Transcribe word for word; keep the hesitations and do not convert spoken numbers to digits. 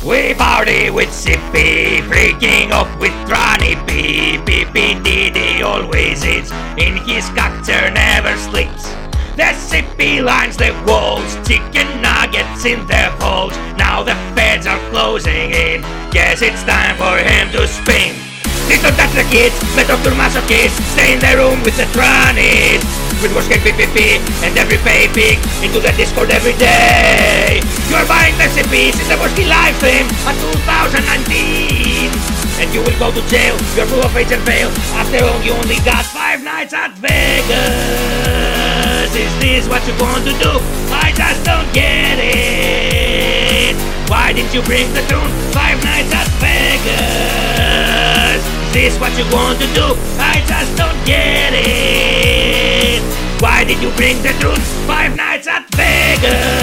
We party with Sippy, breaking off with Ronnie B. B B D D always eats, in his cocktail never sleeps. The Sippy lines the walls, chicken nuggets in their holes. Now the feds are closing in, guess it's time for him to spin. Please don't touch the kids, let Doctor Masochist stay in the room with the trannies. With Worscape P P P and every baby into the Discord every day. You're buying the recipes, it's the Worsky live stream on two thousand nineteen. And you will go to jail, you're full of age and fail. After all, you only got five nights at Vegas. Is this what you want to do? I just don't get it. Why didn't you bring the tune? Five nights at Vegas. Is this what you want to do? I just don't get it. Why did you bring the truth? Five nights at Vegas.